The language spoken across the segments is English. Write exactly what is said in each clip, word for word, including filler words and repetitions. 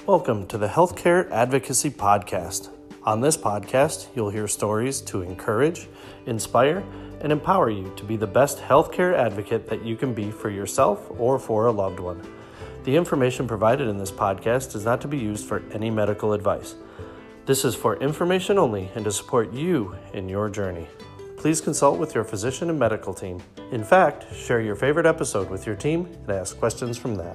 Welcome to the Healthcare Advocacy Podcast. On this podcast, you'll hear stories to encourage, inspire, and empower you to be the best healthcare advocate that you can be for yourself or for a loved one. The information provided in this podcast is not to be used for any medical advice. This is for information only and to support you in your journey. Please consult with your physician and medical team. In fact, share your favorite episode with your team and ask questions from that.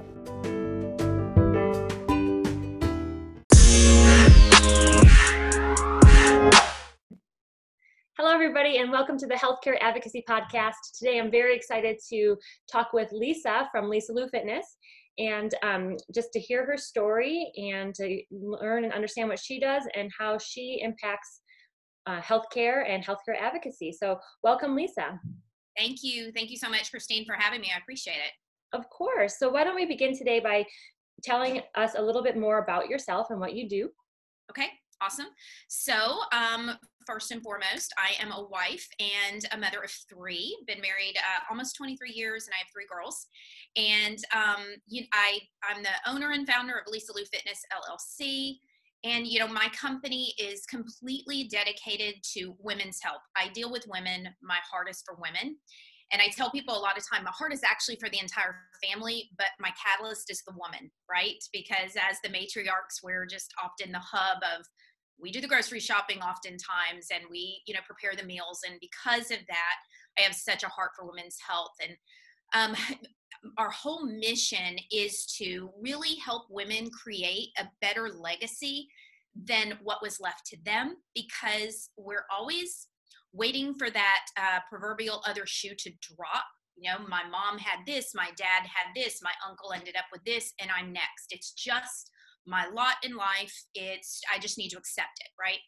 Hello, everybody, and welcome to the Healthcare Advocacy Podcast. Today, I'm very excited to talk with Lisa from Lisa Lou Fitness, and um, just to hear her story and to learn and understand what she does and how she impacts uh, healthcare and healthcare advocacy. So, welcome, Lisa. Thank you. Thank you so much, Christine, for having me. I appreciate it. Of course. So, why don't we begin today by telling us a little bit more about yourself and what you do? Okay, awesome. So, um, first and foremost, I am a wife and a mother of three. Been married uh, almost twenty-three years, and I have three girls. And um, you, I, I'm the owner and founder of Lisa Lou Fitness, L L C. And, you know, my company is completely dedicated to women's health. I deal with women. My heart is for women. And I tell people a lot of time, my heart is actually for the entire family, but my catalyst is the woman, right? Because as the matriarchs, we're just often the hub of, we do the grocery shopping oftentimes, and we, you know, prepare the meals. And because of that, I have such a heart for women's health. And um, our whole mission is to really help women create a better legacy than what was left to them, because we're always waiting for that uh, proverbial other shoe to drop. You know, my mom had this, my dad had this, my uncle ended up with this, and I'm next. It's just my lot in life. It's, I just need to accept it, right?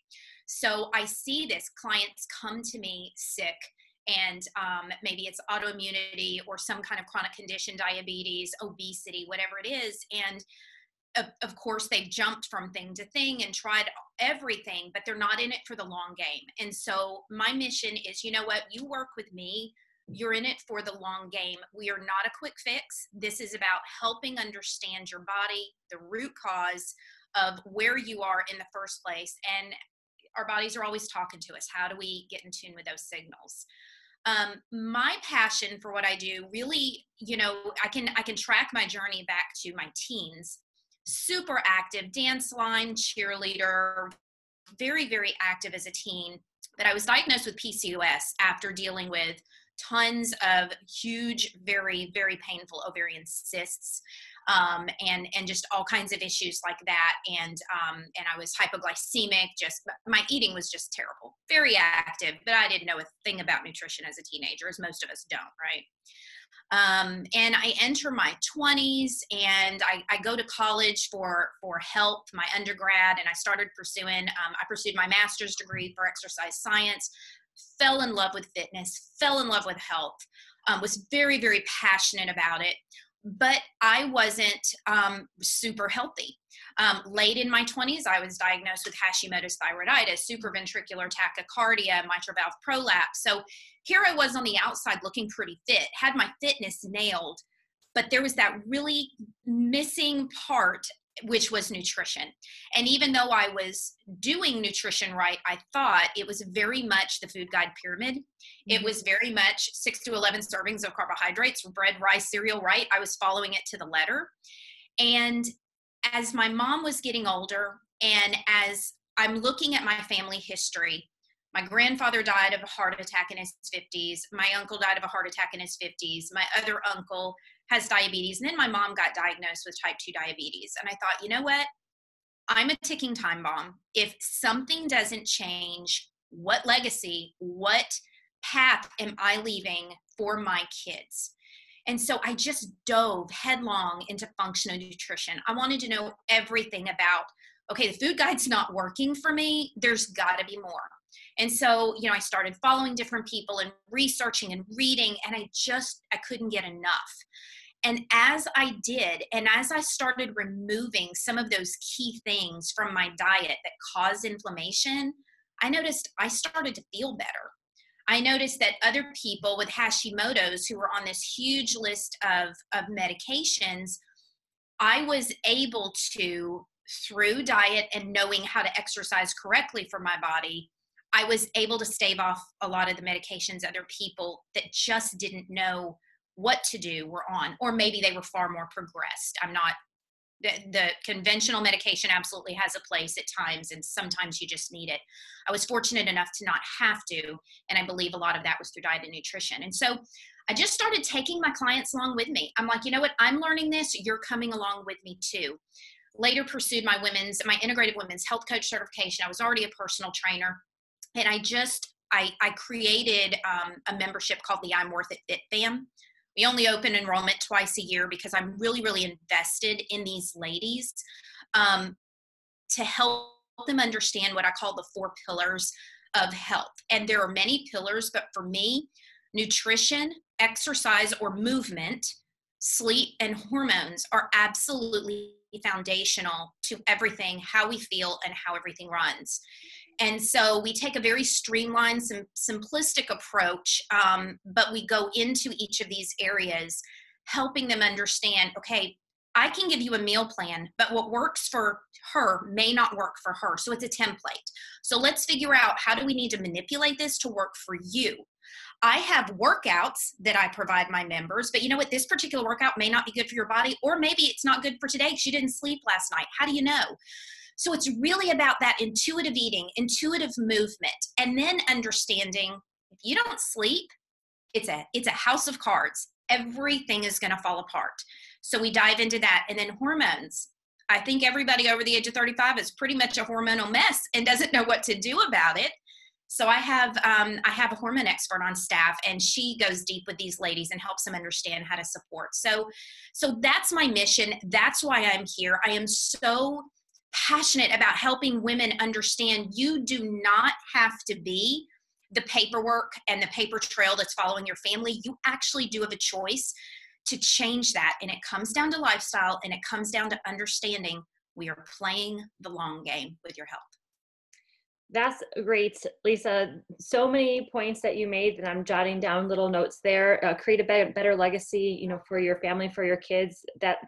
So I see this, clients come to me sick, and um, maybe it's autoimmunity or some kind of chronic condition, diabetes, obesity, whatever it is. And of, of course, they've jumped from thing to thing and tried everything, but they're not in it for the long game. And so my mission is, you know what, you work with me, you're in it for the long game. We are not a quick fix. This is about helping understand your body, the root cause of where you are in the first place. And our bodies are always talking to us. How do we get in tune with those signals? Um, my passion for what I do really, you know, I can, I can track my journey back to my teens. Super active, dance line, cheerleader, very, very active as a teen. But I was diagnosed with P C O S after dealing with tons of huge, very, very painful ovarian cysts, um, and, and just all kinds of issues like that. And, um, and I was hypoglycemic, just, my eating was just terrible, very active, but I didn't know a thing about nutrition as a teenager, as most of us don't, right? Um, and I enter my twenties, and I, I go to college for, for health, my undergrad, and I started pursuing, um, I pursued my master's degree for exercise science, fell in love with fitness, fell in love with health, um, was very, very passionate about it, but I wasn't um, super healthy. Um, late in my twenties, I was diagnosed with Hashimoto's thyroiditis, supraventricular tachycardia, mitral valve prolapse. So here I was on the outside looking pretty fit, had my fitness nailed, but there was that really missing part, which was nutrition. And even though I was doing nutrition right, I thought it was very much the food guide pyramid. Mm-hmm. It was very much six to eleven servings of carbohydrates, bread, rice, cereal, right? I was following it to the letter. And as my mom was getting older, and as I'm looking at my family history, my grandfather died of a heart attack in his fifties. My uncle died of a heart attack in his fifties. My other uncle has diabetes. And then my mom got diagnosed with type two diabetes. And I thought, you know what? I'm a ticking time bomb. If something doesn't change, what legacy, what path am I leaving for my kids? And so I just dove headlong into functional nutrition. I wanted to know everything about, okay, the food guide's not working for me. There's got to be more. And so, you know, I started following different people and researching and reading, and I just, I couldn't get enough. And as I did, and as I started removing some of those key things from my diet that cause inflammation, I noticed I started to feel better. I noticed that other people with Hashimoto's who were on this huge list of, of medications, I was able to through diet and knowing how to exercise correctly for my body, I was able to stave off a lot of the medications other people that just didn't know what to do were on, or maybe they were far more progressed. I'm not, the, the conventional medication absolutely has a place at times, and sometimes you just need it. I was fortunate enough to not have to, and I believe a lot of that was through diet and nutrition. And so I just started taking my clients along with me. I'm like, you know what, I'm learning this, you're coming along with me too. Later pursued my women's, my integrative women's health coach certification. I was already a personal trainer. And I just, I, I created um, a membership called the I'm Worth It Fit Fam. We only open enrollment twice a year because I'm really, really invested in these ladies um, to help them understand what I call the four pillars of health. And there are many pillars, but for me, nutrition, exercise or movement, sleep, and hormones are absolutely foundational to everything, how we feel and how everything runs. And so we take a very streamlined, sim- simplistic approach, um, but we go into each of these areas, helping them understand, okay, I can give you a meal plan, but what works for her may not work for her. So it's a template. So let's figure out, how do we need to manipulate this to work for you? I have workouts that I provide my members, but you know what? This particular workout may not be good for your body, or maybe it's not good for today because you didn't sleep last night. How do you know? So it's really about that intuitive eating, intuitive movement, and then understanding if you don't sleep, it's a, it's a house of cards. Everything is going to fall apart. So we dive into that. And then hormones. I think everybody over the age of thirty-five is pretty much a hormonal mess and doesn't know what to do about it. So I have um, I have a hormone expert on staff, and she goes deep with these ladies and helps them understand how to support. So, so that's my mission. That's why I'm here. I am so passionate about helping women understand you do not have to be the paperwork and the paper trail that's following your family. You actually do have a choice to change that. And it comes down to lifestyle, and it comes down to understanding we are playing the long game with your health. That's great, Lisa. So many points that you made, and I'm jotting down little notes there. Uh, create a better, better legacy, you know, for your family, for your kids. That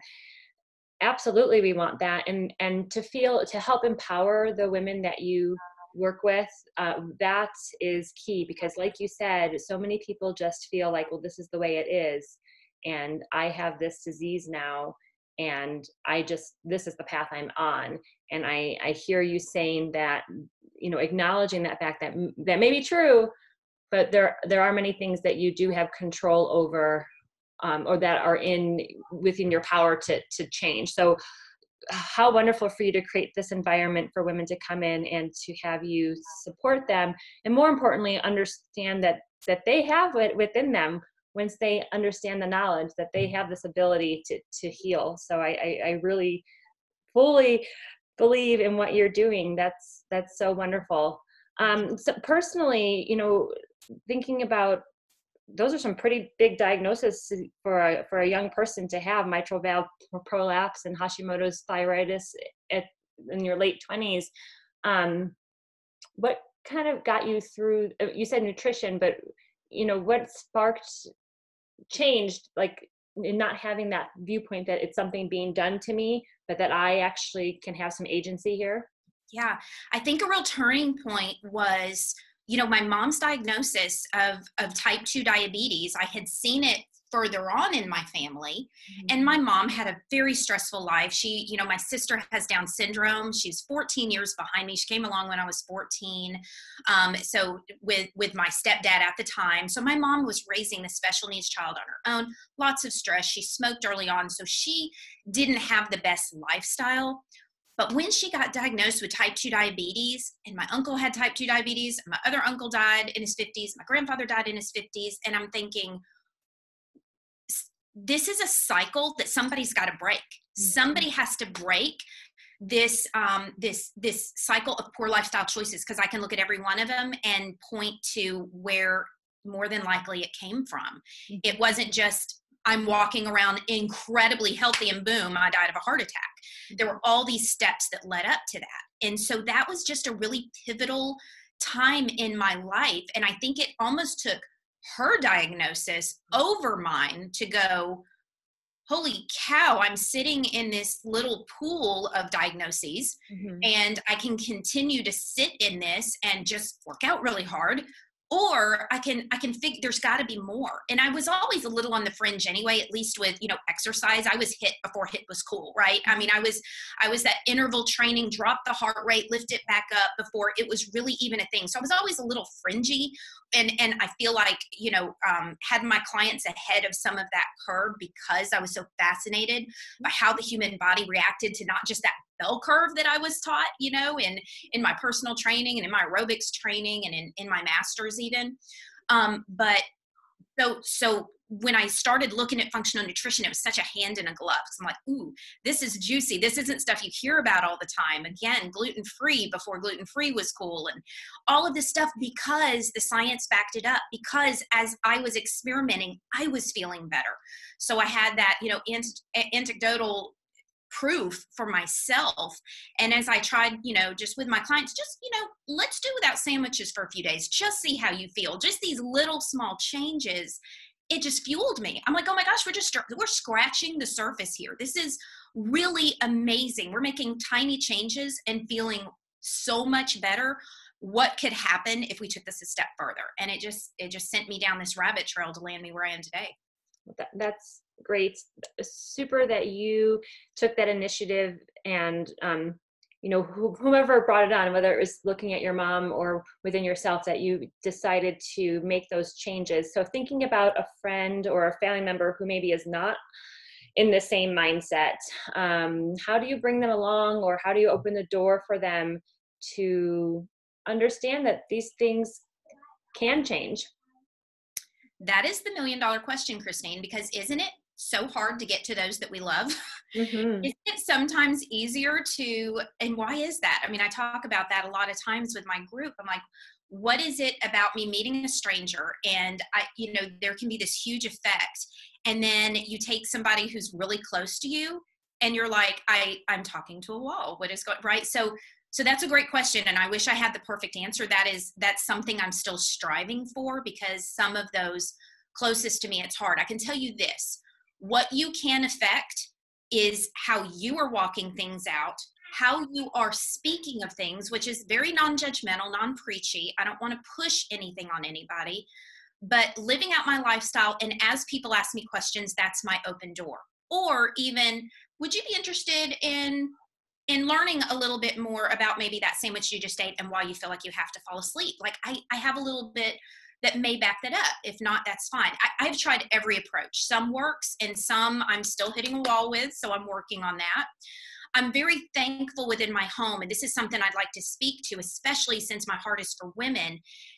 absolutely, we want that, and and to feel, to help empower the women that you work with. Uh, that is key, because, like you said, so many people just feel like, well, this is the way it is, and I have this disease now, and I just, this is the path I'm on. And I I hear you saying that, you know, acknowledging that fact that that may be true, but there there are many things that you do have control over, um, or that are in within your power to to change. So how wonderful for you to create this environment for women to come in and to have you support them, and more importantly, understand that that they have it within them once they understand the knowledge that they have this ability to to heal. So I I, I really fully believe in what you're doing. That's that's so wonderful. Um, so personally, you know, thinking about, those are some pretty big diagnoses for a, for a young person to have: mitral valve prolapse and Hashimoto's thyroiditis at, in your late twenties. Um, what kind of got you through? You said nutrition, but you know, what sparked, changed, like, in not having that viewpoint that it's something being done to me, but that I actually can have some agency here? Yeah, I think a real turning point was, you know, my mom's diagnosis of, of type two diabetes. I had seen it further on in my family, mm-hmm. and my mom had a very stressful life. She, you know, my sister has Down syndrome. She's fourteen years behind me. She came along when I was fourteen. Um, so with, with my stepdad at the time. So my mom was raising this special needs child on her own, lots of stress. She smoked early on, so she didn't have the best lifestyle. But when she got diagnosed with type two diabetes, and my uncle had type two diabetes, and my other uncle died in his fifties, my grandfather died in his fifties, and I'm thinking, this is a cycle that somebody's got to break. Mm-hmm. Somebody has to break this um, this this cycle of poor lifestyle choices, because I can look at every one of them and point to where more than likely it came from. Mm-hmm. It wasn't just, I'm walking around incredibly healthy and boom, I died of a heart attack. There were all these steps that led up to that. And so that was just a really pivotal time in my life. And I think it almost took her diagnosis over mine to go, holy cow, I'm sitting in this little pool of diagnoses, Mm-hmm. and I can continue to sit in this and just work out really hard. Or I can, I can figure there's got to be more. And I was always a little on the fringe anyway, at least with, you know, exercise. I was hit before hit was cool, right? I mean, I was, I was that interval training, drop the heart rate, lift it back up before it was really even a thing. So I was always a little fringy. And, and I feel like, you know, um, had my clients ahead of some of that curve because I was so fascinated by how the human body reacted to not just that bell curve that I was taught, you know, in, in my personal training and in my aerobics training and in, in my master's even. Um, but so, so when I started looking at functional nutrition, it was such a hand in a glove. So I'm like, ooh, this is juicy. This isn't stuff you hear about all the time. Again, gluten-free before gluten-free was cool, and all of this stuff because the science backed it up, because as I was experimenting, I was feeling better. So I had that, you know, ant- anecdotal proof for myself. And as I tried, you know, just with my clients, just, you know, let's do without sandwiches for a few days, just see how you feel. Just these little small changes, it just fueled me. I'm like, oh my gosh, we're just, we're scratching the surface here. This is really amazing. We're making tiny changes and feeling so much better. What could happen if we took this a step further? And it just, it just sent me down this rabbit trail to land me where I am today. That, that's great. Super that you took that initiative and, um, you know, wh- whomever brought it on, whether it was looking at your mom or within yourself, that you decided to make those changes. So thinking about a friend or a family member who maybe is not in the same mindset, um, how do you bring them along, or how do you open the door for them to understand that these things can change? That is the million dollar question, Christine, because isn't it so hard to get to those that we love? Mm-hmm. Isn't it sometimes easier to, and why is that? I mean, I talk about that a lot of times with my group. I'm like, what is it about me meeting a stranger? And I, you know, there can be this huge effect. And then you take somebody who's really close to you and you're like, I, I'm talking to a wall. What is going right? So, so that's a great question. And I wish I had the perfect answer. That is, that's something I'm still striving for, because some of those closest to me, it's hard. I can tell you this, what you can affect is how you are walking things out, how you are speaking of things, which is very non-judgmental, non-preachy. I don't want to push anything on anybody, but living out my lifestyle. And as people ask me questions, that's my open door. Or even, would you be interested in in learning a little bit more about maybe that sandwich you just ate and why you feel like you have to fall asleep? Like I, I have a little bit that may back that up. If not, that's fine. I, I've tried every approach. Some works and some I'm still hitting a wall with, so I'm working on that. I'm very thankful within my home, and this is something I'd like to speak to, especially since my heart is for women,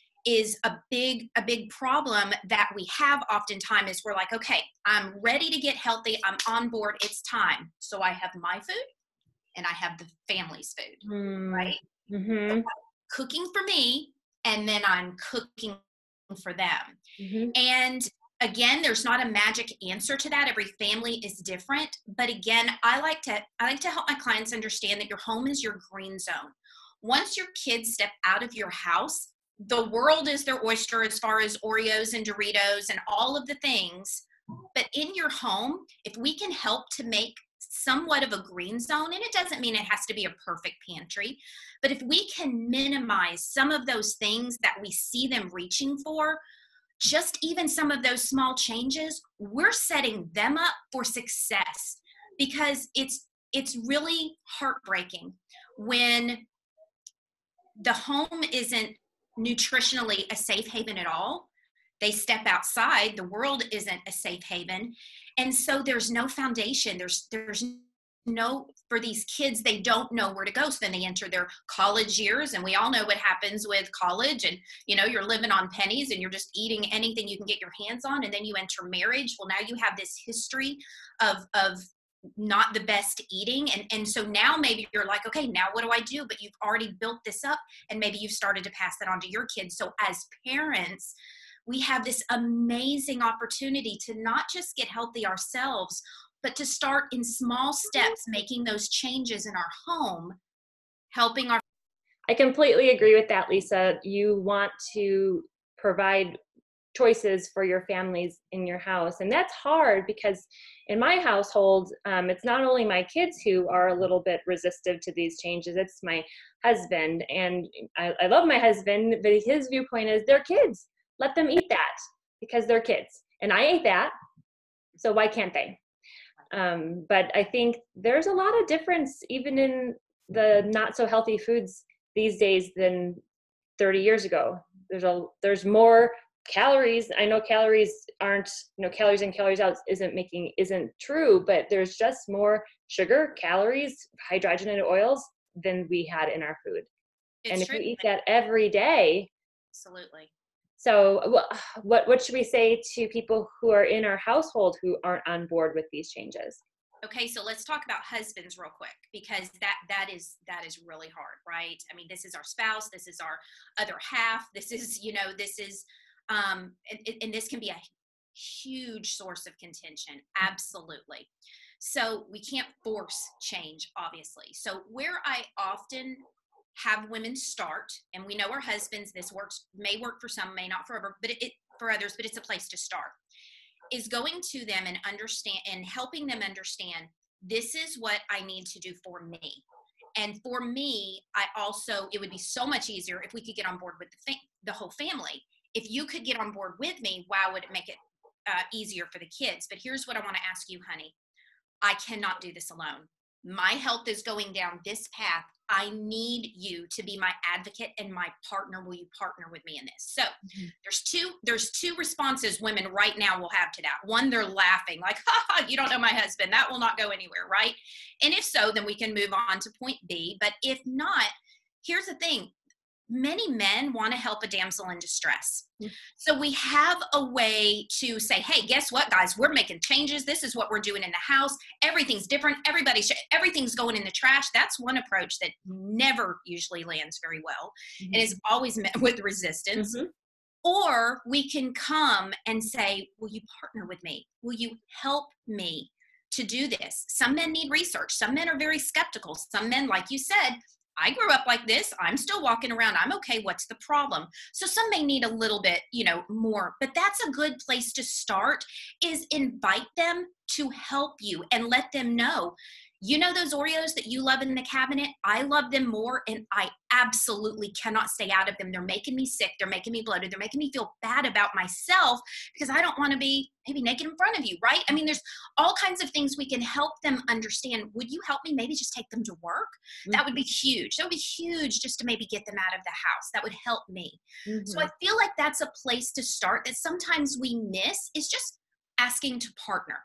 is a big, a big problem that we have oftentimes is we're like, okay, I'm ready to get healthy. I'm on board. It's time. So I have my food and I have the family's food, Mm. right? Mm-hmm. So I'm cooking for me, and then I'm cooking for them. Mm-hmm. And again, there's not a magic answer to that. Every family is different. But again, I like to I like to help my clients understand that your home is your green zone. Once your kids step out of your house, the world is their oyster as far as Oreos and Doritos and all of the things. But in your home, if we can help to make somewhat of a green zone, and it doesn't mean it has to be a perfect pantry, but if we can minimize some of those things that we see them reaching for, just even some of those small changes, we're setting them up for success. Because it's it's really heartbreaking when the home isn't nutritionally a safe haven at all. They step outside, the world isn't a safe haven. And so there's no foundation. There's there's no, for these kids, they don't know where to go. So then they enter their college years, and we all know what happens with college, and you know, you're living on pennies and you're just eating anything you can get your hands on. And then you enter marriage. Well, now you have this history of of not the best eating. And, and so now maybe you're like, okay, now what do I do? But you've already built this up, and maybe you've started to pass that on to your kids. So as parents, we have this amazing opportunity to not just get healthy ourselves, but to start in small steps, making those changes in our home, helping our. I completely agree with that, Lisa. You want to provide choices for your families in your house. And that's hard because in my household, um, it's not only my kids who are a little bit resistive to these changes, it's my husband. And I, I love my husband, but his viewpoint is they're kids. Let them eat that because they're kids. And I ate that, so why can't they? Um, but I think there's a lot of difference even in the not so healthy foods these days than thirty years ago. There's a there's more calories. I know calories aren't, you know, calories in, calories out isn't making isn't true, but there's just more sugar, calories, hydrogenated oils than we had in our food. It's and if true. you eat that every day, Absolutely. so what what should we say to people who are in our household who aren't on board with these changes? Okay, so let's talk about husbands real quick, because that that is that is really hard, right? I mean, this is our spouse, this is our other half, this is, you know, this is um and, and this can be a huge source of contention. Absolutely. So we can't force change, obviously. So where I often have women start, and we know our husbands, this works, may work for some, may not forever, but it, it for others, but it's a place to start, is going to them and understand and helping them understand, this is what I need to do for me. And for me, I also, it would be so much easier if we could get on board with the, fa- the whole family. If you could get on board with me, wow, would it make it uh, easier for the kids? But here's what I want to ask you, honey. I cannot do this alone. My health is going down this path. I need you to be my advocate and my partner. Will you partner with me in this? So mm-hmm. there's two, there's two responses women right now will have to that. One, they're laughing like, ha ha, you don't know my husband. That will not go anywhere, right? And if so, then we can move on to point B. But if not, here's the thing. Many men want to help a damsel in distress. Mm-hmm. So we have a way to say, hey, guess what, guys? We're making changes. This is what we're doing in the house. Everything's different. Everybody's, everything's going in the trash. That's one approach that never usually lands very well mm-hmm. and is always met with resistance. Mm-hmm. Or we can come and say, will you partner with me? Will you help me to do this? Some men need research. Some men are very skeptical. Some men, like you said, I grew up like this. I'm still walking around. I'm okay. What's the problem? So some may need a little bit, you know, more, but that's a good place to start, is invite them to help you and let them know, you know, those Oreos that you love in the cabinet, I love them more, and I absolutely cannot stay out of them. They're making me sick. They're making me bloated. They're making me feel bad about myself because I don't want to be maybe naked in front of you, right? I mean, there's all kinds of things we can help them understand. Would you help me maybe just take them to work? Mm-hmm. That would be huge. That would be huge just to maybe get them out of the house. That would help me. Mm-hmm. So I feel like that's a place to start that sometimes we miss, is just asking to partner.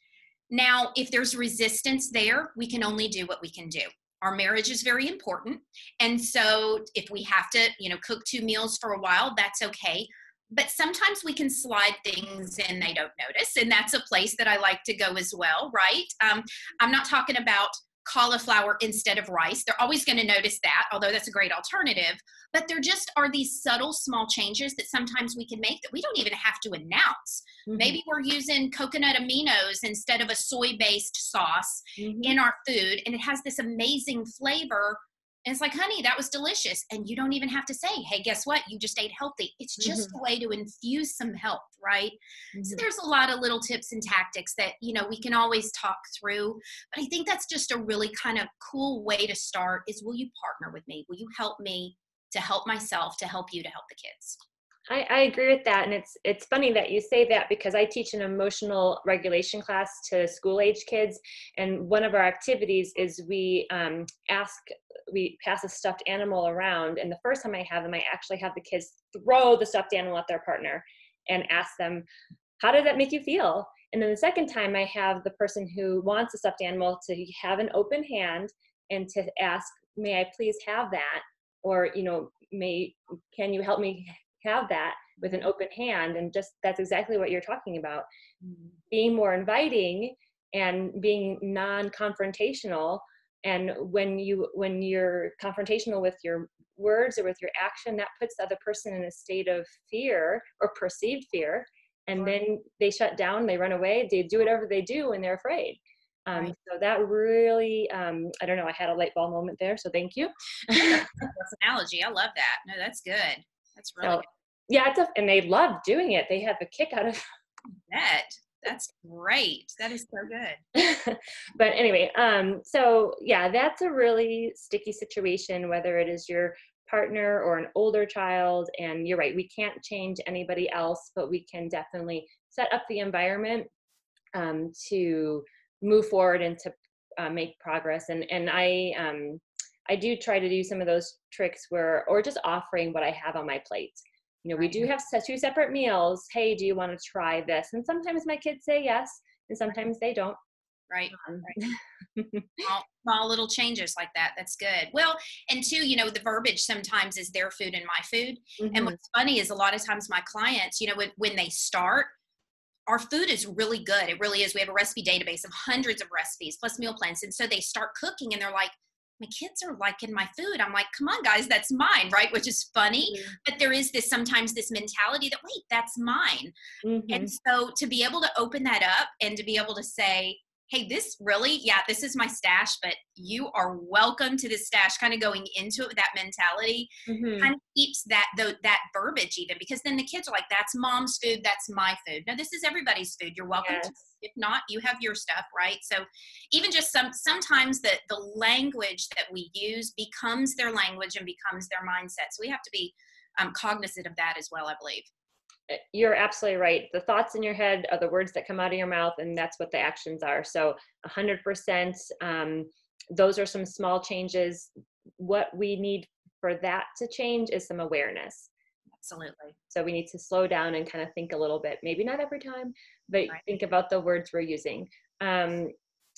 Now, if there's resistance there, we can only do what we can do. Our marriage is very important. And so if we have to, you know, cook two meals for a while, that's okay. But sometimes we can slide things in they don't notice. And that's a place that I like to go as well, right? Um, I'm not talking about cauliflower instead of rice. They're always going to notice that, although that's a great alternative. But there just are these subtle small changes that sometimes we can make that we don't even have to announce. Mm-hmm. Maybe we're using coconut aminos instead of a soy-based sauce mm-hmm. in our food, and it has this amazing flavor. And it's like, honey, that was delicious. And you don't even have to say, hey, guess what? You just ate healthy. It's just mm-hmm. a way to infuse some health, right? Mm-hmm. So there's a lot of little tips and tactics that, you know, we can always talk through. But I think that's just a really kind of cool way to start, is, will you partner with me? Will you help me to help myself, to help you, to help the kids? I, I agree with that. And it's it's funny that you say that, because I teach an emotional regulation class to school age kids. And one of our activities is we um, ask, we pass a stuffed animal around. And the first time I have them, I actually have the kids throw the stuffed animal at their partner and ask them, how did that make you feel? And then the second time I have the person who wants a stuffed animal to have an open hand and to ask, may I please have that? Or, you know, may, can you help me have that, with an open hand? And just, that's exactly what you're talking about. Mm-hmm. Being more inviting and being non-confrontational. And when you, when you're confrontational with your words or with your action, that puts the other person in a state of fear or perceived fear. And right. then they shut down, they run away, they do whatever they do when they're afraid. Um, right. So that really, um, I don't know, I had a light bulb moment there. So thank you. That's an analogy. I love that. No, that's good. That's really so, good. yeah, it's a, and they love doing it. They have a kick out of That that's great. That is so good. but anyway, um, so yeah, that's a really sticky situation, whether it is your partner or an older child. And you're right, we can't change anybody else, but we can definitely set up the environment um, to move forward and to uh, make progress. And and I um, I do try to do some of those tricks where, or just offering what I have on my plate. You know, we Right. do have se- two separate meals. Hey, do you want to try this? And sometimes my kids say yes, and sometimes they don't. Right. Um, Small, small little changes like that. That's good. Well, and two, you know, the verbiage sometimes is their food and my food. And mhm. what's funny is a lot of times my clients, you know, when, when they start, our food is really good. It really is. We have a recipe database of hundreds of recipes plus meal plans. And so they start cooking and they're like, my kids are liking my food. I'm like, come on, guys, that's mine, right? Which is funny. Mhm. But there is this sometimes this mentality that, wait, that's mine. And Mhm. so to be able to open that up and to be able to say, hey, this really, yeah, this is my stash, but you are welcome to this stash, kind of going into it with that mentality, Mhm. kind of keeps that though that verbiage even, because then the kids are like, that's mom's food, that's my food. No, this is everybody's food. You're welcome to. Yes. If not, you have your stuff, right? So even just some sometimes the the language that we use becomes their language and becomes their mindset. So we have to be um, cognizant of that as well, I believe. You're absolutely right. The thoughts in your head are the words that come out of your mouth, and that's what the actions are. So one hundred percent, um, those are some small changes. What we need for that to change is some awareness. Absolutely. So we need to slow down and kind of think a little bit, maybe not every time, but Right. think about the words we're using. Um,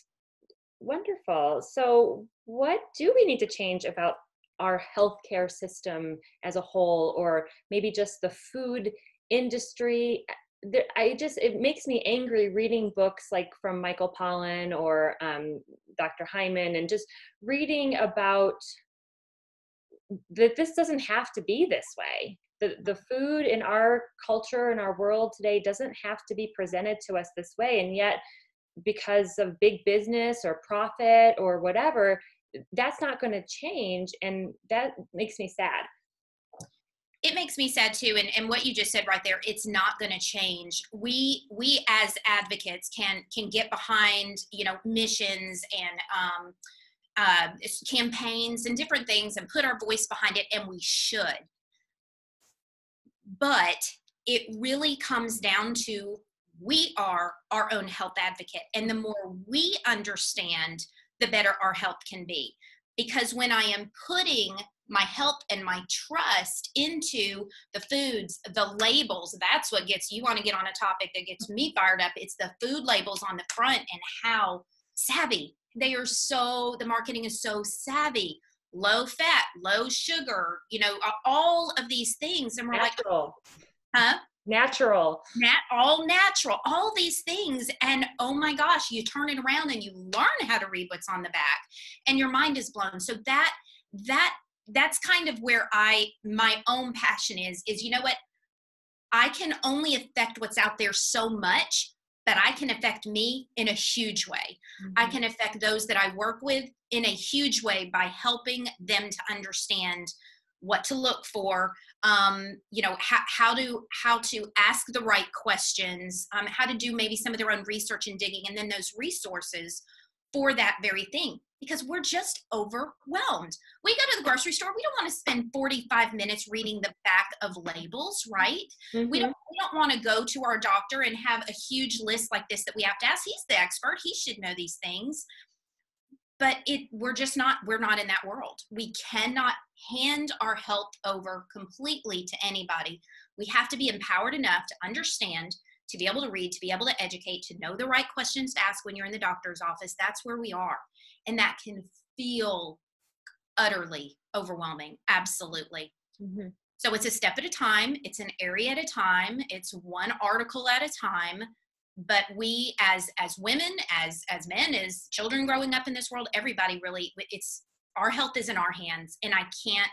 wonderful. So what do we need to change about our healthcare system as a whole, or maybe just the food industry? There, I just, it makes me angry reading books like from Michael Pollan or um, Doctor Hyman, and just reading about that this doesn't have to be this way. The, the food in our culture in our world today doesn't have to be presented to us this way. And yet, because of big business or profit or whatever, that's not going to change. And that makes me sad. It makes me sad too, and, and what you just said right there, it's not going to change. We we as advocates can can get behind, you know, missions and um, uh, campaigns and different things and put our voice behind it, and we should. But it really comes down to, we are our own health advocate, and the more we understand, the better our health can be. Because when I am putting my health and my trust into the foods, the labels, that's what gets, you want to get on a topic that gets me fired up. It's the food labels on the front and how savvy they are. So the marketing is so savvy, low fat, low sugar, you know, all of these things. And we're Natural. like, huh? Natural. Nat, all natural, all these things. And oh my gosh, you turn it around and you learn how to read what's on the back and your mind is blown. So that, that, that's kind of where I, my own passion is, is, you know what? I can only affect what's out there so much, but I can affect me in a huge way. Mm-hmm. I can affect those that I work with in a huge way by helping them to understand what to look for, um, you know, how, how to how to ask the right questions, um, how to do maybe some of their own research and digging, and then those resources for that very thing. Because we're just overwhelmed. We go to the grocery store, we don't want to spend forty-five minutes reading the back of labels, right? Mm-hmm. We don't we don't want to go to our doctor and have a huge list like this that we have to ask. He's the expert. He should know these things. But it we're just not, we're not in that world. We cannot hand our health over completely to anybody. We have to be empowered enough to understand, to be able to read, to be able to educate, to know the right questions to ask when you're in the doctor's office. That's where we are. And that can feel utterly overwhelming. Absolutely. Mm-hmm. So it's a step at a time. It's an area at a time. It's one article at a time. But we as as women, as as men, as children growing up in this world, everybody really, it's, our health is in our hands. And I can't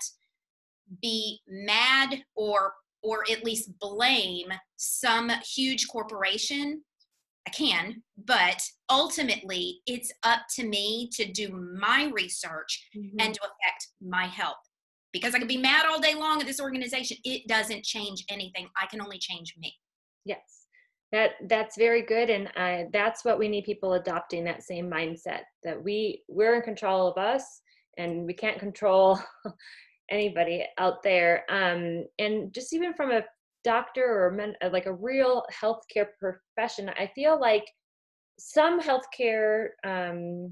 be mad or or at least blame some huge corporation. I can, but ultimately it's up to me to do my research Mm-hmm. and to affect my health. because I could be mad all day long at this organization. It doesn't change anything. I can only change me. Yes, that that's very good. And uh, that's what we need, people adopting that same mindset, that we we're in control of us and we can't control anybody out there. Um, and just even from a doctor or men, like a real healthcare profession, I feel like some healthcare um,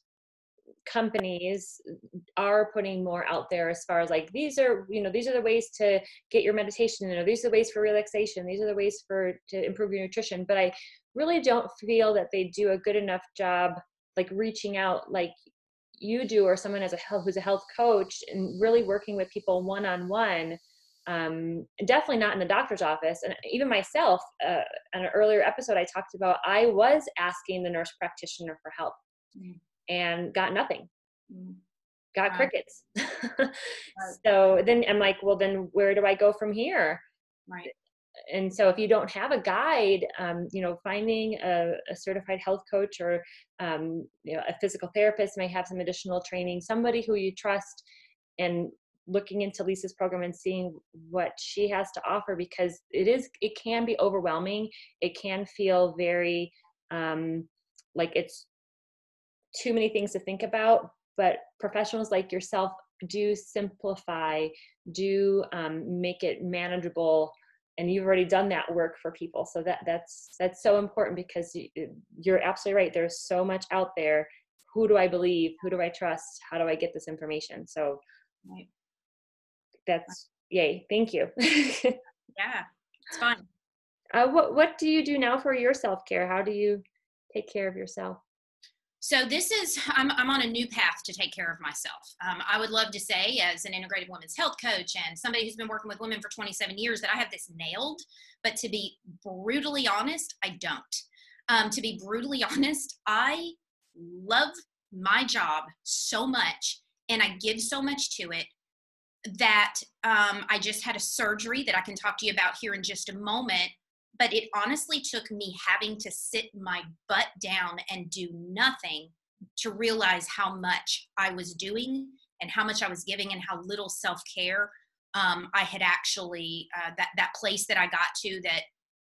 companies are putting more out there as far as like, these are, you know, these are the ways to get your meditation, you know, these are the ways for relaxation, these are the ways for to improve your nutrition. But I really don't feel that they do a good enough job like reaching out like you do, or someone as a health who's a health coach, and really working with people one-on-one. Um, definitely not in the doctor's office. And even myself, uh, in an earlier episode, I talked about, I was asking the nurse practitioner for help mm. and got nothing, mm. got wow. crickets. Right. So then I'm like, well, then where do I go from here? Right. And so if you don't have a guide, um, you know, finding a, a certified health coach or, um, you know, a physical therapist may have some additional training, somebody who you trust, and looking into Lisa's program and seeing what she has to offer, because it is, it can be overwhelming. It can feel very, um, like it's too many things to think about, but professionals like yourself do simplify, do, um, make it manageable. And you've already done that work for people. So that that's, that's so important, because you, you're absolutely right. There's so much out there. Who do I believe? Who do I trust? How do I get this information? So right. That's yay. Thank you. Yeah, it's fun. Uh, what, what do you do now for your self-care? How do you take care of yourself? So this is, I'm, I'm on a new path to take care of myself. Um, I would love to say, as an integrative women's health coach and somebody who's been working with women for twenty-seven years, that I have this nailed. But to be brutally honest, I don't. Um, to be brutally honest, I love my job so much, and I give so much to it, that um, I just had a surgery that I can talk to you about here in just a moment. But it honestly took me having to sit my butt down and do nothing to realize how much I was doing and how much I was giving and how little self-care um, I had actually, uh, that, that place that I got to, that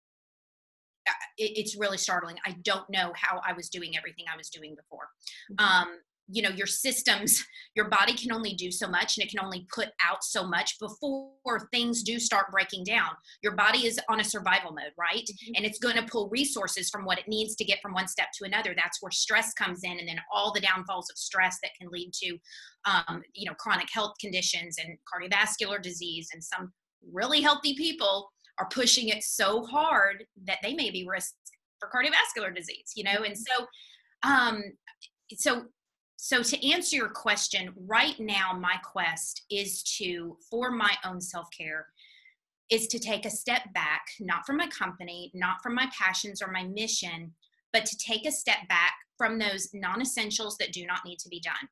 uh, it, it's really startling. I don't know how I was doing everything I was doing before. Mm-hmm. Um, you know, your systems, your body can only do so much, and it can only put out so much before things do start breaking down. Your body is on a survival mode, right? Mm-hmm. And it's going to pull resources from what it needs to get from one step to another. That's where stress comes in, and then all the downfalls of stress that can lead to, um, you know, chronic health conditions and cardiovascular disease. And some really healthy people are pushing it so hard that they may be risk for cardiovascular disease, you know? And so, um, so, So to answer your question, right now, my quest is to, for my own self-care, is to take a step back, not from my company, not from my passions or my mission, but to take a step back from those non-essentials that do not need to be done.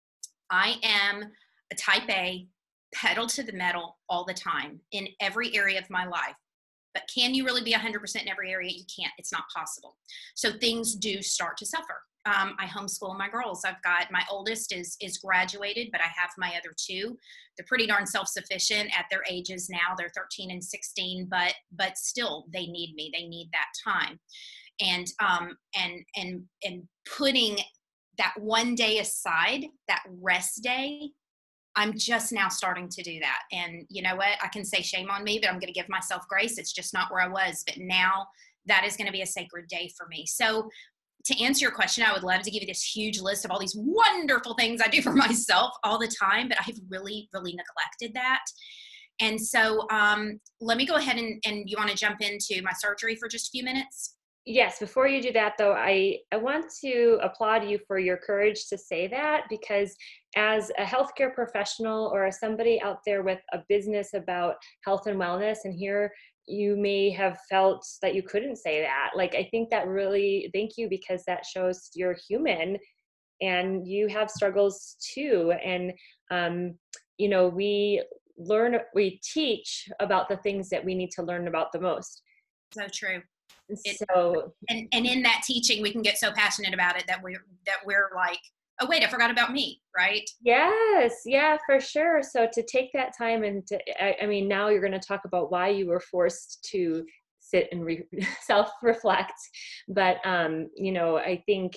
I am a type A, pedal to the metal all the time in every area of my life. But can you really be one hundred percent in every area? You can't. It's not possible. So things do start to suffer. Um, I homeschool my girls. I've got, my oldest is is graduated, but I have my other two. They're pretty darn self-sufficient at their ages now. They're thirteen and sixteen, but but still they need me. They need that time. And um and and and putting that one day aside, that rest day, I'm just now starting to do that. And you know what? I can say shame on me, but I'm going to give myself grace. It's just not where I was. But now that is going to be a sacred day for me. So to answer your question, I would love to give you this huge list of all these wonderful things I do for myself all the time, but I've really, really neglected that. And so um, let me go ahead and, and you want to jump into my surgery for just a few minutes? Yes. Before you do that, though, I, I want to applaud you for your courage to say that, because as a healthcare professional or as somebody out there with a business about health and wellness, and here you may have felt that you couldn't say that. Like, I think that really, thank you, because that shows you're human and you have struggles too. And, um, you know, we learn, we teach about the things that we need to learn about the most. So true. It, so, and, and in that teaching, we can get so passionate about it that we're, that we're like oh wait, I forgot about me, right? Yes, yeah, for sure. So to take that time and to, I, I mean, now you're going to talk about why you were forced to sit and re- self-reflect. But, um, you know, I think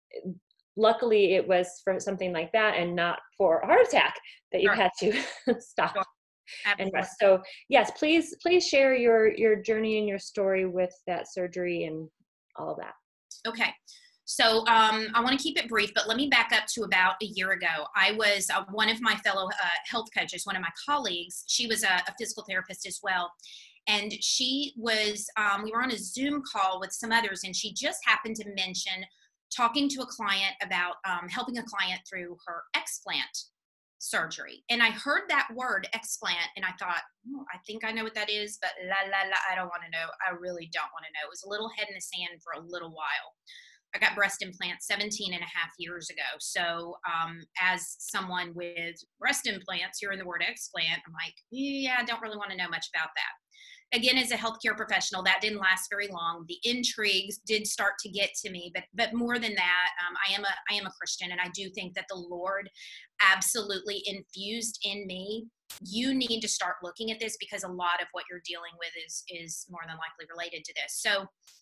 luckily it was for something like that and not for a heart attack that you Sure, had to stop sure, and absolutely. rest. So yes, please, please share your, your journey and your story with that surgery and all of that. Okay. So um, I want to keep it brief, but let me back up to about a year ago. I was uh, one of my fellow uh, health coaches, one of my colleagues. She was a, a physical therapist as well. And she was, um, we were on a Zoom call with some others, and she just happened to mention talking to a client about um, helping a client through her explant surgery. And I heard that word explant, and I thought, oh, I think I know what that is, but la, la, la, I don't want to know. I really don't want to know. It was a little head in the sand for a little while. I got breast implants seventeen and a half years ago. So um, as someone with breast implants, hearing the word explant, I'm like, yeah, I don't really want to know much about that. Again, as a healthcare professional, that didn't last very long. The intrigues did start to get to me, but but more than that, um, I am a I am a Christian, and I do think that the Lord absolutely infused in me, you need to start looking at this, because a lot of what you're dealing with is is more than likely related to this. So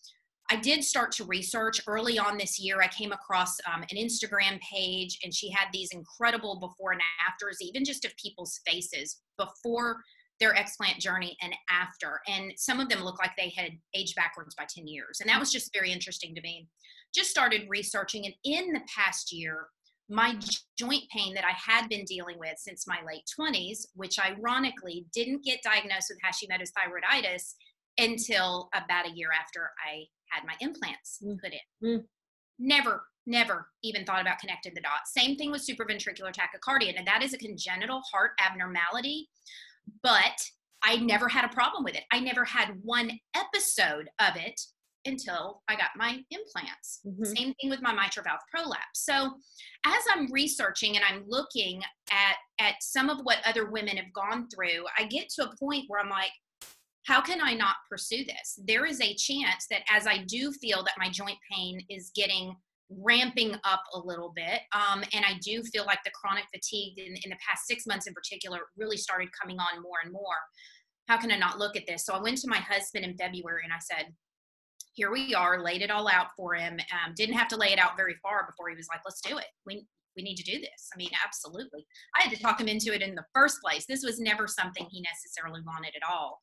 I did start to research early on this year. I came across um, an Instagram page, and she had these incredible before and afters, even just of people's faces before their explant journey and after. And some of them looked like they had aged backwards by ten years. And that was just very interesting to me. Just started researching. And in the past year, my joint pain that I had been dealing with since my late twenties, which ironically didn't get diagnosed with Hashimoto's thyroiditis until about a year after I had my implants put in. Mm. Never, never even thought about connecting the dots. Same thing with supraventricular tachycardia. And that is a congenital heart abnormality, but I never had a problem with it. I never had one episode of it until I got my implants. Mm-hmm. Same thing with my mitral valve prolapse. So as I'm researching and I'm looking at, at some of what other women have gone through, I get to a point where I'm like, how can I not pursue this? There is a chance that as I do feel that my joint pain is getting ramping up a little bit, um, and I do feel like the chronic fatigue in, in the past six months in particular really started coming on more and more. How can I not look at this? So I went to my husband in February and I said, here we are, laid it all out for him. Um, didn't have to lay it out very far before he was like, let's do it. We, we need to do this. I mean, absolutely. I had to talk him into it in the first place. This was never something he necessarily wanted at all.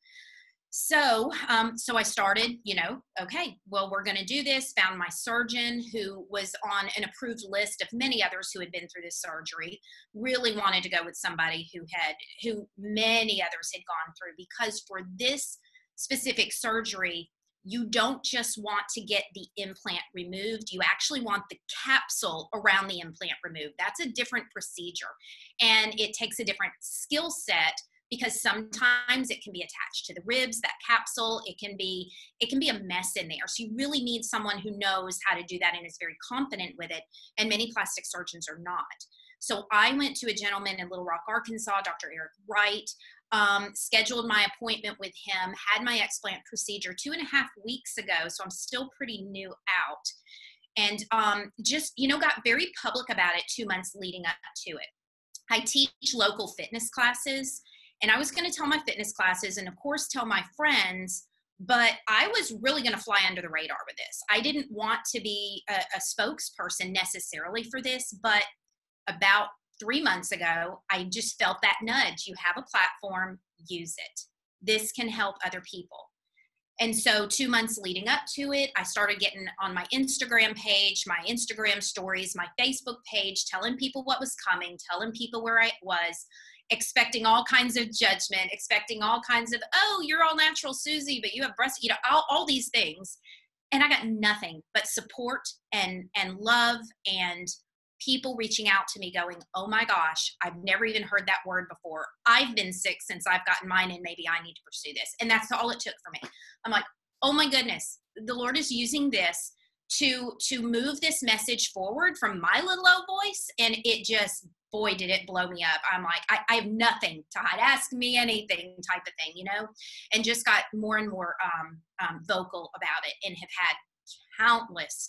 So, um, so I started, you know, okay, well, we're going to do this. Found my surgeon, who was on an approved list of many others who had been through this surgery. Really wanted to go with somebody who had, who many others had gone through, because for this specific surgery, you don't just want to get the implant removed. You actually want the capsule around the implant removed. That's a different procedure, and it takes a different skill set, because sometimes it can be attached to the ribs, that capsule, it can be, it can be a mess in there. So you really need someone who knows how to do that and is very confident with it. And many plastic surgeons are not. So I went to a gentleman in Little Rock, Arkansas, Doctor Eric Wright, um, scheduled my appointment with him, had my explant procedure two and a half weeks ago. So I'm still pretty new out. And um, just, you know, got very public about it two months leading up to it. I teach local fitness classes. And I was going to tell my fitness classes and, of course, tell my friends, but I was really going to fly under the radar with this. I didn't want to be a, a spokesperson necessarily for this, but about three months ago, I just felt that nudge. You have a platform, use it. This can help other people. And so two months leading up to it, I started getting on my Instagram page, my Instagram stories, my Facebook page, telling people what was coming, telling people where I was, expecting all kinds of judgment, expecting all kinds of, oh, you're all natural, Susie, but you have breast, you know, all, all these things. And I got nothing but support and, and love, and people reaching out to me going, oh my gosh, I've never even heard that word before. I've been sick since I've gotten mine, and maybe I need to pursue this. And that's all it took for me. I'm like, oh my goodness, the Lord is using this to, to move this message forward from my little old voice. And it just, boy, did it blow me up. I'm like, I, I have nothing to hide. Ask me anything type of thing, you know, and just got more and more um, um, vocal about it, and have had countless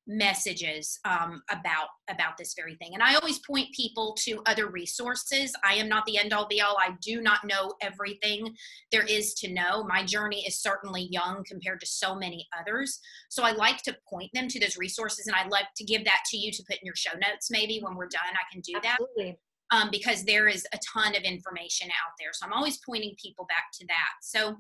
messages um, about about this very thing. And I always point people to other resources. I am not the end all be all. I do not know everything there is to know. My journey is certainly young compared to so many others. So I like to point them to those resources, and I'd like to give that to you to put in your show notes. Maybe when we're done, I can do Absolutely. that um, because there is a ton of information out there. So I'm always pointing people back to that. So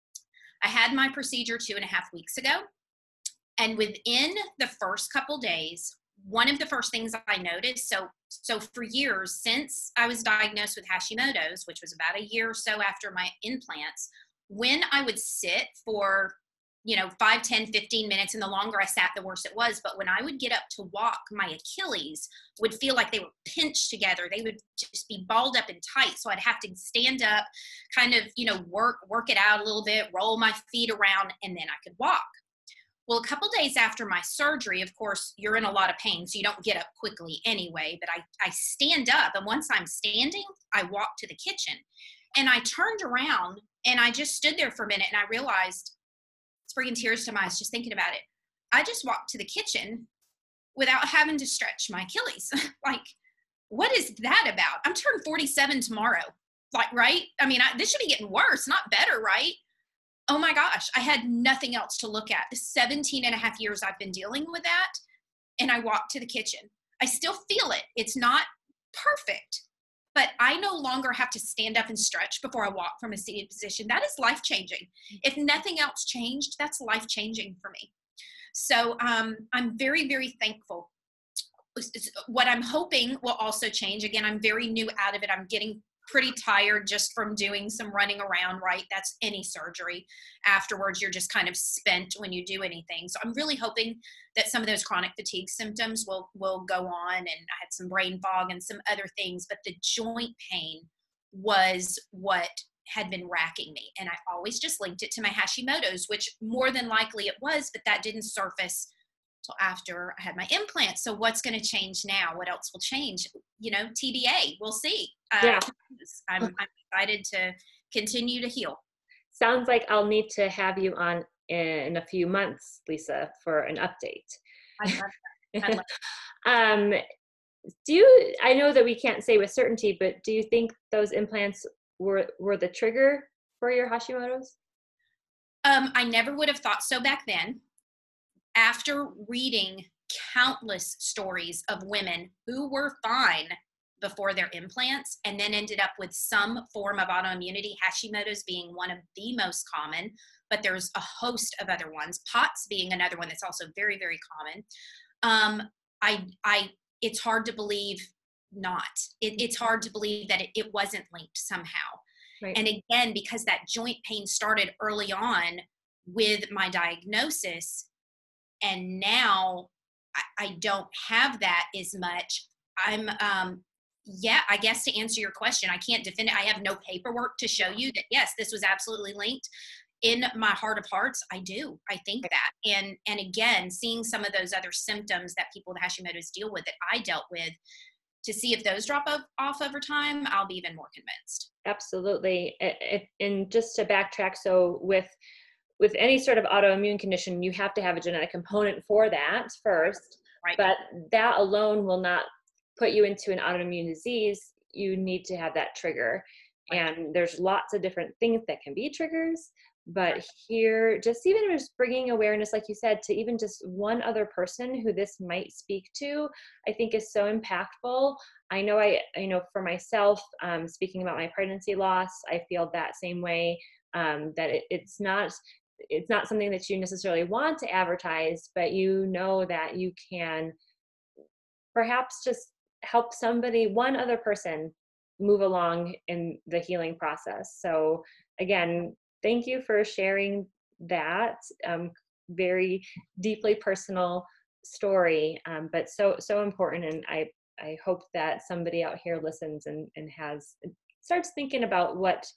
I had my procedure two and a half weeks ago. And within the first couple days, one of the first things I noticed, so so for years, since I was diagnosed with Hashimoto's, which was about a year or so after my implants, when I would sit for, you know, five, ten, fifteen minutes, and the longer I sat, the worse it was. But when I would get up to walk, my Achilles would feel like they were pinched together. They would just be balled up and tight. So I'd have to stand up, kind of, you know, work, work it out a little bit, roll my feet around, and then I could walk. Well, a couple days after my surgery, of course, you're in a lot of pain, so you don't get up quickly anyway, but I, I stand up, and once I'm standing, I walk to the kitchen. And I turned around, and I just stood there for a minute, and I realized, it's bringing tears to my eyes just thinking about it. I just walked to the kitchen without having to stretch my Achilles. Like, what is that about? I'm turning forty-seven tomorrow. Like, right? I mean, I, this should be getting worse, not better, right? Oh my gosh, I had nothing else to look at. The seventeen and a half years I've been dealing with that, and I walked to the kitchen. I still feel it. It's not perfect, but I no longer have to stand up and stretch before I walk from a seated position. That is life-changing. If nothing else changed, that's life-changing for me. So um, I'm very, very thankful. What I'm hoping will also change, again, I'm very new out of it. I'm getting pretty tired just from doing some running around, right? That's any surgery. Afterwards, you're just kind of spent when you do anything. So I'm really hoping that some of those chronic fatigue symptoms will, will go on. And I had some brain fog and some other things, but the joint pain was what had been racking me. And I always just linked it to my Hashimoto's, which more than likely it was, but that didn't surface till after I had my implants. So what's going to change now? What else will change? You know, T B A, we'll see. Uh, Yeah. I'm, I'm excited to continue to heal. Sounds like I'll need to have you on in a few months, Lisa, for an update. I love that. I love um, do you, I know that we can't say with certainty, but do you think those implants were, were the trigger for your Hashimoto's? Um, I never would have thought so back then. After reading countless stories of women who were fine before their implants and then ended up with some form of autoimmunity, Hashimoto's being one of the most common, but there's a host of other ones, POTS being another one that's also very, very common. Um, I, I, it's hard to believe not. It, it's hard to believe that it, it wasn't linked somehow. Right. And again, because that joint pain started early on with my diagnosis, and now I, I don't have that as much. I'm, um, yeah, I guess to answer your question, I can't defend it. I have no paperwork to show you that, yes, this was absolutely linked. In my heart of hearts, I do. I think that. And, and again, seeing some of those other symptoms that people with Hashimoto's deal with that I dealt with, to see if those drop off over time, I'll be even more convinced. Absolutely. It, it, and just to backtrack, so with with any sort of autoimmune condition, you have to have a genetic component for that first, right. But that alone will not put you into an autoimmune disease. You need to have that trigger. Right. And there's lots of different things that can be triggers, but here, just even just bringing awareness, like you said, to even just one other person who this might speak to, I think is so impactful. I know I, I know for myself, um, speaking about my pregnancy loss, I feel that same way, um, that it, it's not, it's not something that you necessarily want to advertise, but you know that you can perhaps just help somebody, one other person, move along in the healing process. So again, thank you for sharing that um, very deeply personal story, um, but so so important. And I I hope that somebody out here listens and and has starts thinking about what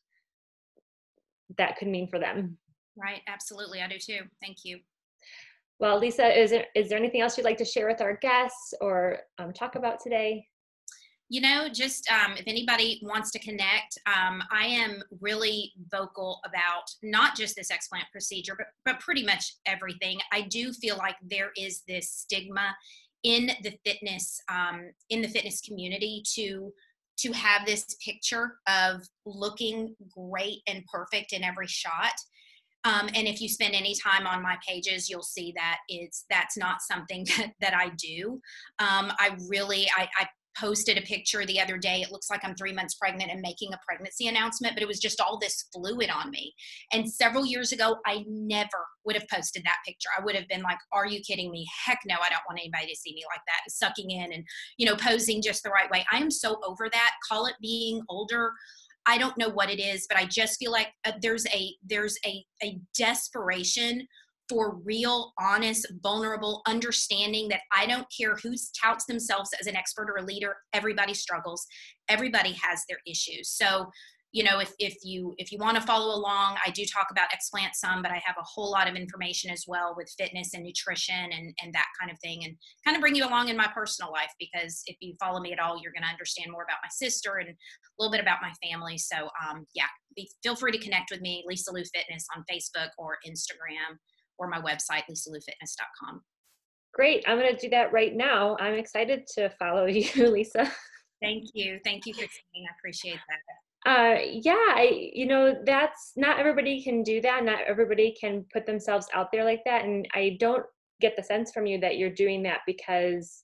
that could mean for them. Right, absolutely, I do too. Thank you. Well, Lisa, is there is there anything else you'd like to share with our guests or um, talk about today? You know, just um, if anybody wants to connect, um, I am really vocal about not just this explant procedure, but, but pretty much everything. I do feel like there is this stigma in the fitness, um, in the fitness community to to have this picture of looking great and perfect in every shot. Um, and if you spend any time on my pages, you'll see that it's that's not something that, that I do. Um, I really, I, I posted a picture the other day. It looks like I'm three months pregnant and making a pregnancy announcement, but it was just all this fluid on me. And several years ago, I never would have posted that picture. I would have been like, are you kidding me? Heck no, I don't want anybody to see me like that, sucking in and, you know, posing just the right way. I am so over that. Call it being older. I don't know what it is, but I just feel like uh, there's a, there's a, a desperation for real, honest, vulnerable understanding that I don't care who touts themselves as an expert or a leader. Everybody struggles. Everybody has their issues. So, you know, if, if you, if you want to follow along, I do talk about explant some, but I have a whole lot of information as well with fitness and nutrition and, and that kind of thing, and kind of bring you along in my personal life, because if you follow me at all, you're going to understand more about my sister and a little bit about my family. So um, yeah, be, feel free to connect with me, Lisa Lou Fitness on Facebook or Instagram, or my website, lisa lou fitness dot com. Great. I'm going to do that right now. I'm excited to follow you, Lisa. Thank you. Thank you, Christine. I appreciate that. Uh, yeah, I, you know, that's not everybody can do that. Not everybody can put themselves out there like that. And I don't get the sense from you that you're doing that because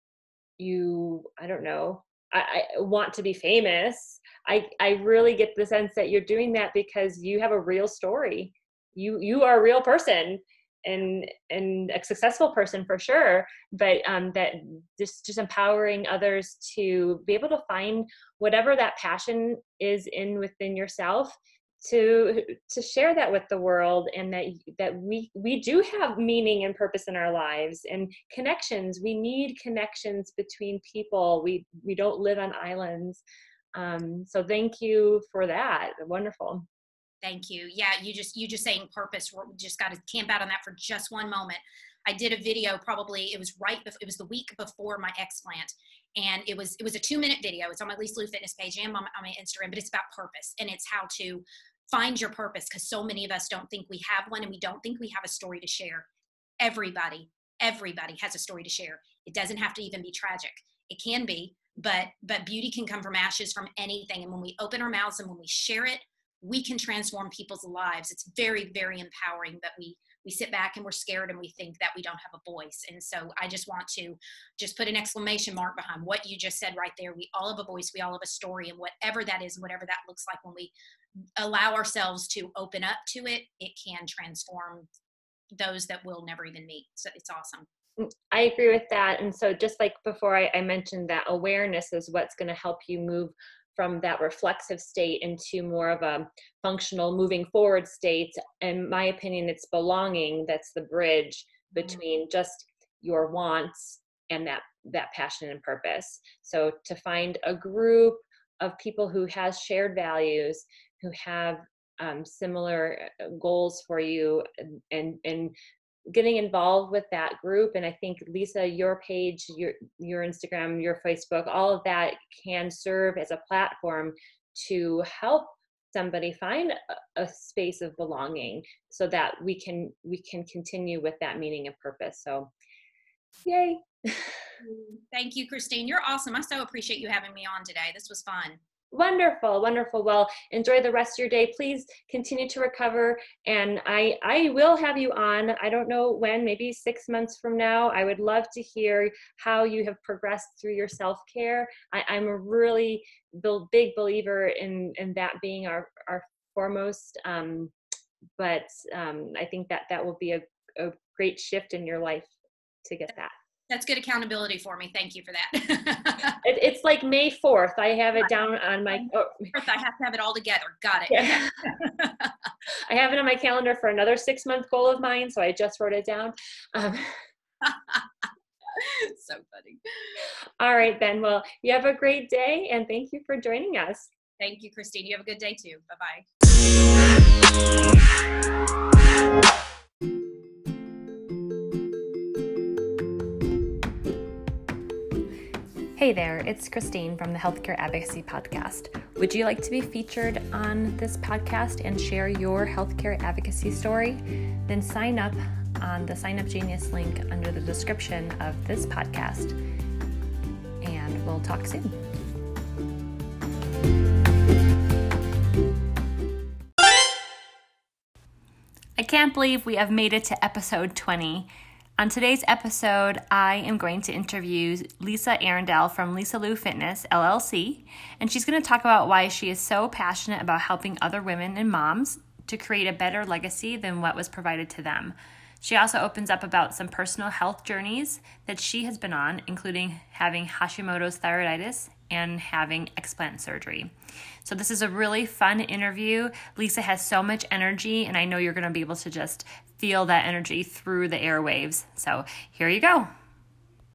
you, I don't know, I, I want to be famous. I, I really get the sense that you're doing that because you have a real story. You, you are a real person, and, and a successful person for sure, but um, that just, just empowering others to be able to find whatever that passion is in within yourself, to, to share that with the world, and that, that we, we do have meaning and purpose in our lives and connections. We need connections between people. We, we don't live on islands. Um, so thank you for that. Wonderful. Thank you. Yeah, you just you just saying purpose. We just got to camp out on that for just one moment. I did a video, probably it was right before, it was the week before my explant, and it was it was a two minute video. It's on my Lisa Lou Fitness page and on my, on my Instagram, but it's about purpose, and it's how to find your purpose, because so many of us don't think we have one, and we don't think we have a story to share. Everybody, everybody has a story to share. It doesn't have to even be tragic. It can be, but but beauty can come from ashes, from anything. And when we open our mouths and when we share it, we can transform people's lives. It's very, very empowering, but we, we sit back and we're scared and we think that we don't have a voice. And so I just want to just put an exclamation mark behind what you just said right there. We all have a voice. We all have a story, and whatever that is, and whatever that looks like, when we allow ourselves to open up to it, it can transform those that we'll never even meet. So it's awesome. I agree with that. And so just like before, I, I mentioned that awareness is what's going to help you move from that reflexive state into more of a functional moving forward state. In my opinion, it's belonging that's the bridge between mm-hmm. just your wants and that, that passion and purpose. So to find a group of people who has shared values, who have um, similar goals for you, and, and, and getting involved with that group. And I think, Lisa, your page, your your Instagram, your Facebook, all of that can serve as a platform to help somebody find a, a space of belonging, so that we can we can continue with that meaning and purpose. So yay. Thank you, Christine. You're awesome. I so appreciate you having me on today. This was fun. Wonderful, wonderful. Well, enjoy the rest of your day. Please continue to recover, and I I will have you on. I don't know when, maybe six months from now. I would love to hear how you have progressed through your self-care. I'm a really big believer in in that being our our foremost. Um, but um, I think that that will be a, a great shift in your life to get that. That's good accountability for me. Thank you for that. it, it's like May fourth. I have it down on my... Oh. I have to have it all together. Got it. Yeah. I have it on my calendar for another six-month goal of mine, so I just wrote it down. Um, so funny. All right, then. Well, you have a great day, and thank you for joining us. Thank you, Christine. You have a good day, too. Bye-bye. Hey there, it's Christine from the Healthcare Advocacy Podcast. Would you like to be featured on this podcast and share your healthcare advocacy story? Then sign up on the Sign Up Genius link under the description of this podcast, and we'll talk soon. I can't believe we have made it to episode twenty. On today's episode, I am going to interview Lisa Arundel from Lisa Lou Fitness, L L C, and she's going to talk about why she is so passionate about helping other women and moms to create a better legacy than what was provided to them. She also opens up about some personal health journeys that she has been on, including having Hashimoto's thyroiditis and having explant surgery. So this is a really fun interview. Lisa has so much energy, and I know you're going to be able to just feel that energy through the airwaves. So here you go.